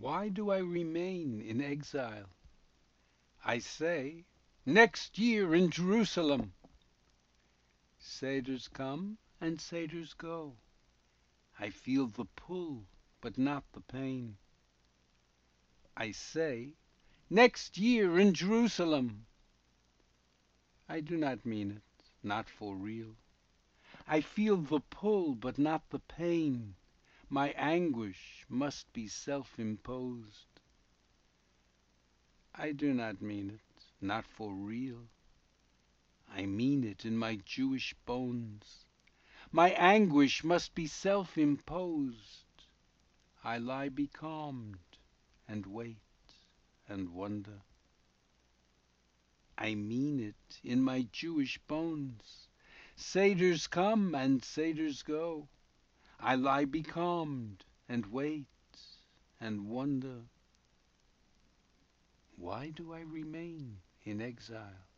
Why do I remain in exile? I say, next year in Jerusalem. Satyrs come and satyrs go. I feel the pull, but not the pain. I say, next year in Jerusalem. I do not mean it, not for real. I feel the pull, but not the pain. My anguish must be self-imposed. I do not mean it, not for real. I mean it in my Jewish bones. My anguish must be self-imposed. I lie becalmed and wait and wonder. I mean it in my Jewish bones. Satyrs come and satyrs go. I lie becalmed and wait and wonder. Why do I remain in exile?